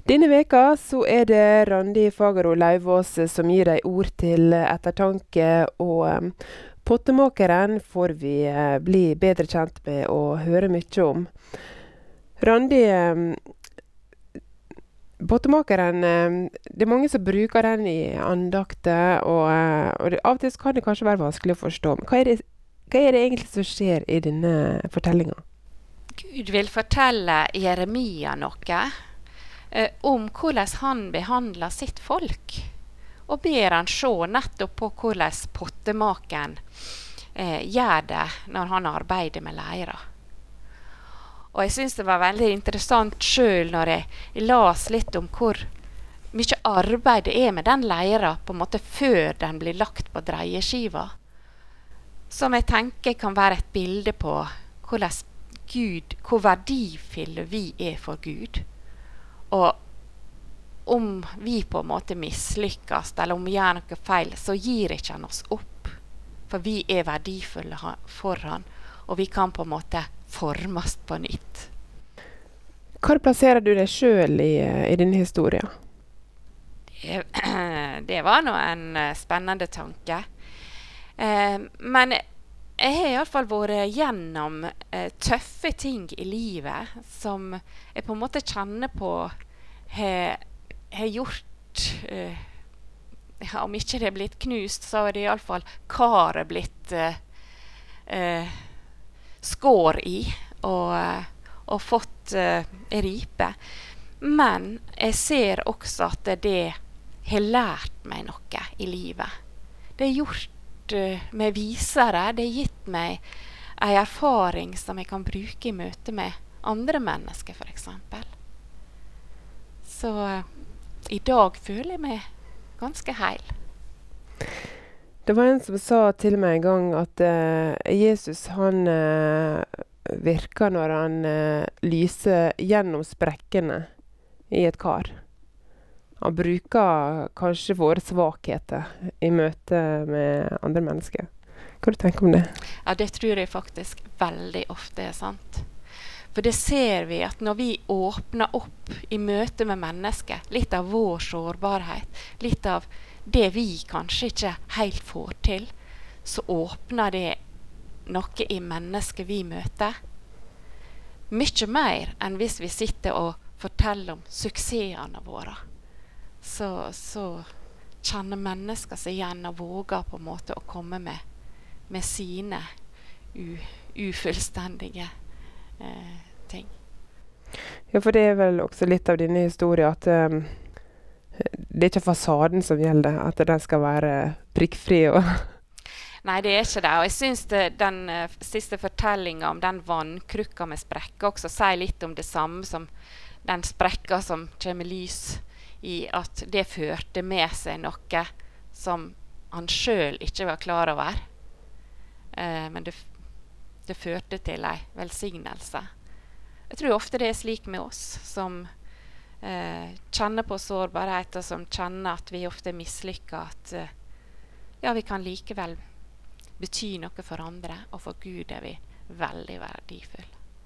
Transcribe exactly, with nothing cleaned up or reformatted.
Denne veka så er det Randi Fagaro Lauvås som gir deg ord til ettertanke, og um, pottemakeren får vi uh, bli bedre kjent med og høre mye om. Randi, um, pottemakeren, um, det er mange som bruker den i andakter, og, uh, og det, av og til så kan det kanskje være vanskelig å forstå. Men hva er det, hva er det egentlig som skjer i denne fortellingen? Gud vil fortelle Jeremia noe eh, om hvordan han behandler sitt folk, og ber han se nettopp på hvordan pottemaken eh, gjør det når han arbeider med leira. Og jeg synes det var veldig interessant selv når jeg, jeg las litt om hvor mye arbeid det er med den leira på en måte før den blir lagt på dreieskiva, som jeg tenker kan være et bilde på hvordan Gud, hvor verdifulle vi er for Gud. Og om vi på en måte mislykkes, eller om vi gjør noe feil, så gir ikke han oss opp. For vi er verdifulle for han, og vi kan på en måte formes på nytt. Hvor plasserer du deg selv i, i denne historien? Det, det var nå en spennende tanke. Eh, men jeg har i alle fall vært gjennom eh, tøffe ting i livet som jeg på en måte kjenner på har, har gjort eh, ja, om ikke det er blitt knust, så er det i alle fall karet blitt eh, eh, skår i og, og fått eh, ripe. Men jeg ser også at det har lært meg noe i livet. Det har gjort med visere, det har gitt meg en erfaring som jeg kan bruke i møte med andre mennesker, for eksempel. Så i dag føler jeg meg ganske heil. Det var en som sa til meg en gang at uh, Jesus han uh, virker når han uh, lyser gjennom sprekkene i et kar. Han bruker kanskje våre svakheter i møte med andre mennesker. Hva du tenker om det? Ja, det tror jeg faktisk veldig ofte er sant. For det ser vi at når vi åpner opp i møte med mennesker, litt av vår sårbarhet, litt av det vi kanskje ikke helt får til, så åpner det noe i mennesker vi møter. Mye mer enn hvis vi sitter og forteller om suksessene våre. Så, så kjenner mennesker seg igjen og våger på en måte å komme med, med sine u, ufullstendige eh, ting. Ja, for det er vel også litt av denne historien at um, det er ikke fasaden som gjelder, at den skal være prikkfri. Og Nei, det er ikke det. Og jeg synes det, den uh, siste fortellingen om den vannkrukka med sprekker også sier litt om det samme som den sprekka som kommer lys i, at det førte med seg noe som han selv ikke var klar over. Eh, men det, det førte til en velsignelse. Jeg tror ofte det er slik med oss som eh, kjenner på sårbarhet, og som kjenner at vi ofte mislykker, at eh, ja, vi kan likevel bety noe for andre, og for Gud er vi veldig verdifulle.